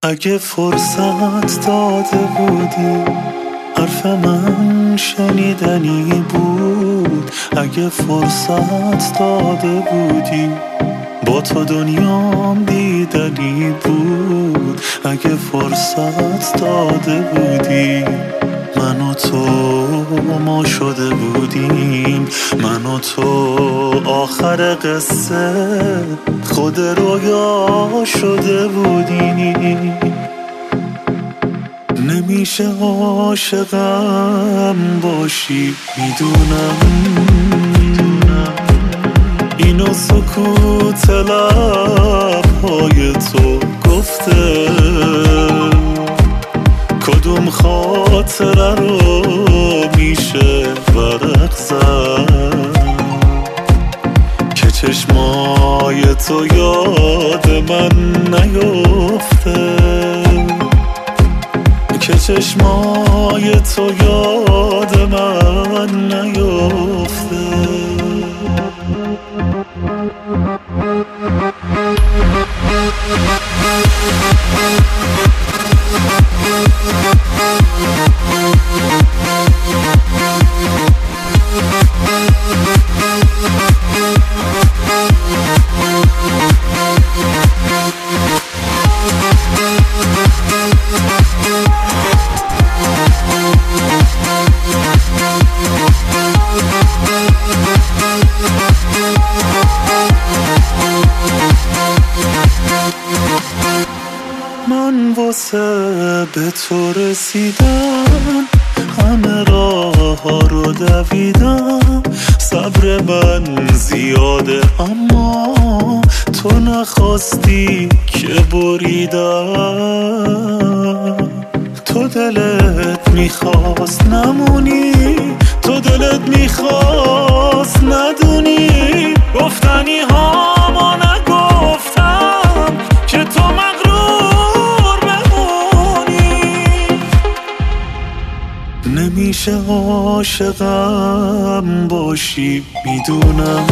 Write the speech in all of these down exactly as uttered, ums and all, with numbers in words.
اگه فرصت داده بودی حرف من شنیدنی بود. اگه فرصت داده بودی با تو دنیام دیدنی بود. اگه فرصت داده بودی من و تو ما شده بودیم، من و تو آخر قصه خود رویا شده بودیم. نمیشه عاشقم باشی میدونم، اینو سکوت لبهای تو گفته. کدوم خاطره رو میشه ورق زد که چشمای تو یاد من نیفته، که چشمای تو یاد من نیفته. من واسه به تو رسیدم همه راه ها رو دویدم. صبر من زیاده اما تو نخواستی که بریدم. تو دلت میخواست نمونی، تو دلت میخواست ندونی. گفتنی ها ما نگفتم که تو مغرور بمونی. نمیشه عاشقم باشی میدونم،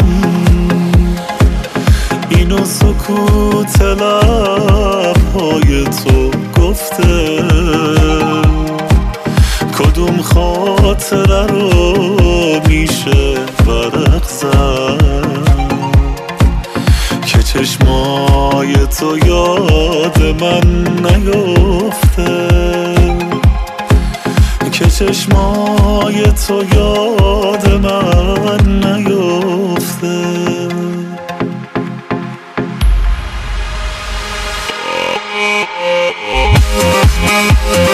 اینو سکوت لبهای تو گفته. کدوم خاطره رو میشه ورق زد که چشمای تو یاد من نیفته، که چشمای تو یاد من نیفته. Oh, oh, oh, oh.